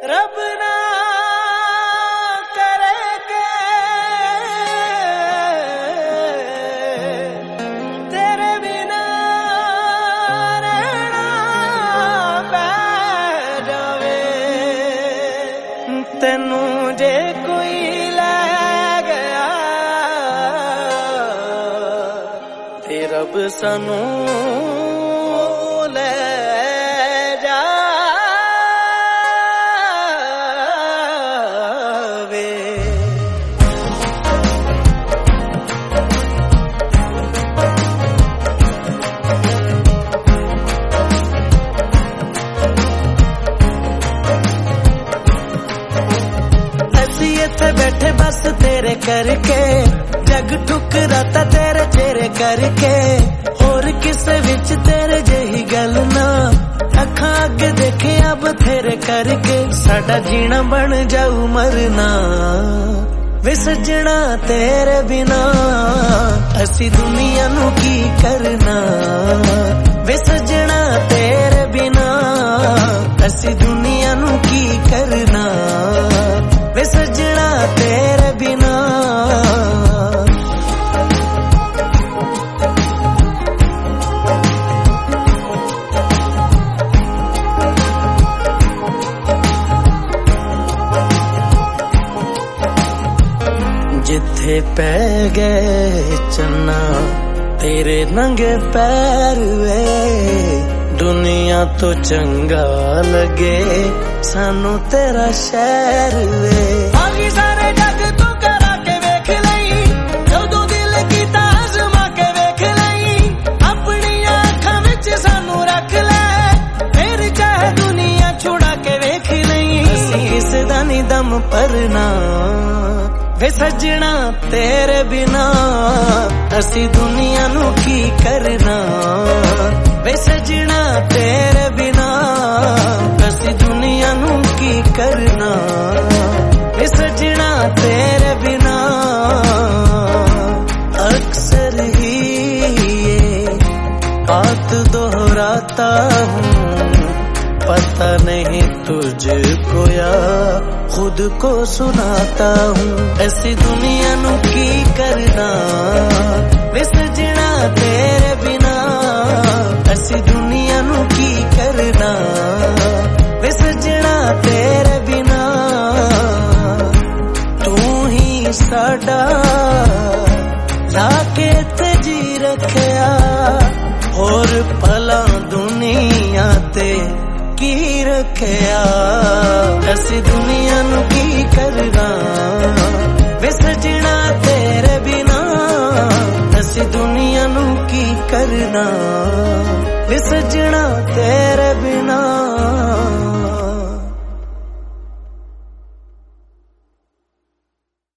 रब ना करे के तेरे बिना रहना पै जावे। तेनू जे कोई ले गया ते रब सानू ले इत्थे बैठे बस तेरे करके, जग ठुकराता तेरे चेहरे करके। होर किसे विच तेरे जेही गल ना, अखां अगे देखे अब तेरे करके। साडा जीना बन जाऊ मरना वे सजना तेरे बिना, असी दुनिया नू की करना वे सजना तेरे बिना, असी दुनिया नू की करना वे सजना तेरे बिना। जिथे पै गए चन्ना तेरे नंगे पैर वे, दुनिया तो चंगा लगे सानू तेरा शहर वे। आगी सारे जग तू करा के वेख लई, जदों दिल कीता आजमा के वेख लई। अपनी अखां विच सानू रख ले, फिर चाहे दुनिया छुड़ा के वेख लई। असी इस दा नी दम भरना वे सजना तेरे बिना, असी दुनिया नू की करना वे सजना तेरे बिना, असी दुनिया नू की करना वे सजना तेरे बिना। अक्सर ही ये बात दोहराता हूँ, पता नहीं तुझको या खुद को सुनाता हूँ। ऐसी दुनिया नू की करना वे सजना तेरे बिना, ऐसी दुनिया नू की करना वे सजना तेरे बिना। तू ही साडा लाके ते जी रखया, और भला दुनिया ते की रखया। ऐसी दुनिया नू की करना वे सजना तेरे बिना, ऐसी दुनिया नू की करना वे सजना तेरे बिना।